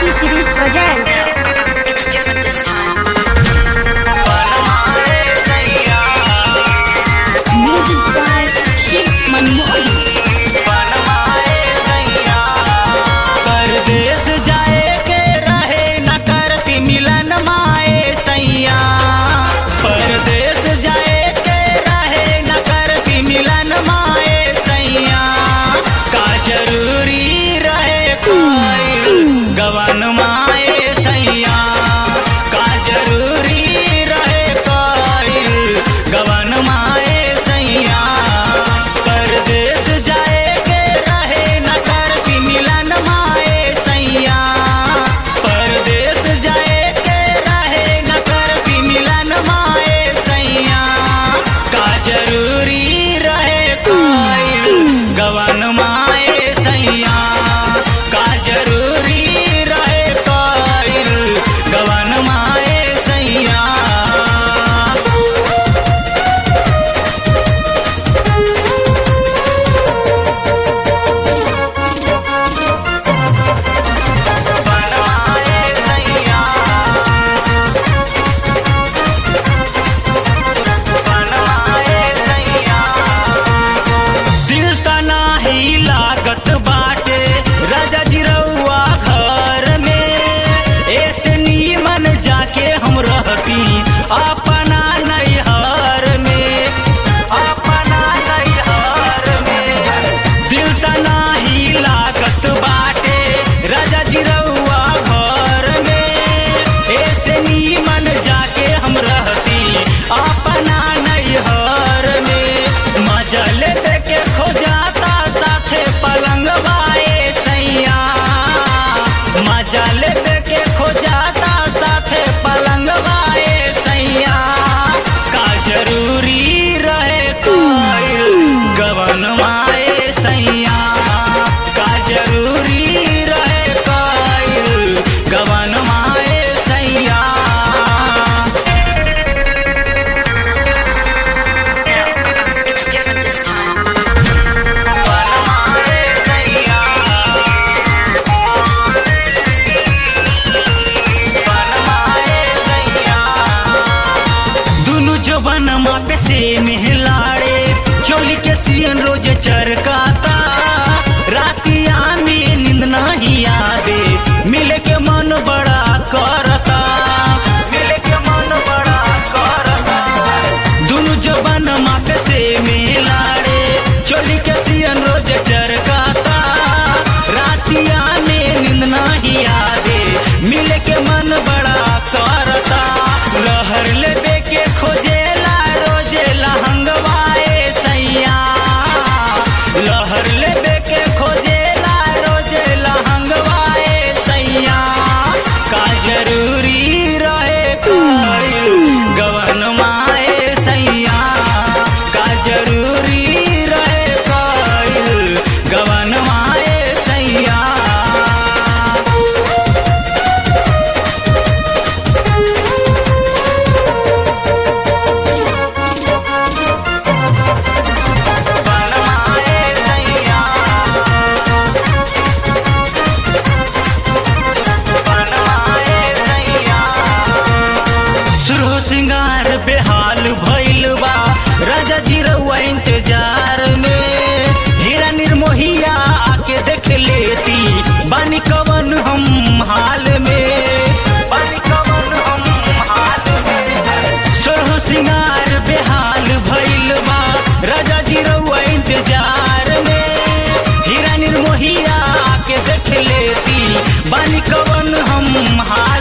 City presents. It's different this time. Music by Sheikh Manmohan. परदेस जाए के रहे न करती मिलन माए सैया। परदेस जाए के रहे न करती मिलन माए सैया। का जरूरी रहे कोई गवन माए सैया। का जरूरी रहे कोई गवन माए सैया। परदेस जाए के रहे न करती मिलन माए सैया। परदेस जाए के रहे न करती मिलन माए सैया। का जरूरी रहे कोई गवन माए सैया। का जरूरी रहे कोई गवन माए सैया। दिल तना ही लागत बाटे राजा जी रउआ घर में। ऐसे नीमन जाके हम रहती अपना नैहर में। अपना नैहर में दिल तना ही लागत बाटे राजा जी रउआ घर में। ऐसे नीमन जाके हम रहती अपना नैहर में। मजा लेते के खो जाता साथे पलंग बाए सैया। मजा लेते के खो जाता साथे पलंग बाए सैया। का जरूरी रहे कोई गवन माए सैया। का जरूरी रहे कोई गवन माए सैया। It's different this time. दुनु जवन पे से मिलाड़े चोली के सियन रोज चरकाता। रातिया में नींद नहीं आवे मिले के मन बड़ा करता। मिले के मन बड़ा करता। दुनु जवन पे से मिलाड़े चोली के सियन रोज चरकाता। रातिया में नींद नहीं आवे मिले के मन बड़ा करता। लहर लेबे के खोजेला रोजे लहंगवाए सैया। लहर लेबे के खोजेला रोजे लहंगवाए सैया। का जरूरी रहे कोई गवन माए सैया। का जरूरी रहे कोई गवन माए सैया। सुरहो सिंगार बेहाल भइल बा राजा जी रउआ इंतजार में। हीरा निर्मोहिया आके देख लेती बानी कवन हम हाल में। बानी कवन हम हाल में। सुरहो सिंगार बेहाल भइल बा राजा जी रउआ इंतजार में। हीरा निर्मोहिया आके देख लेती बानी कवन हम हाल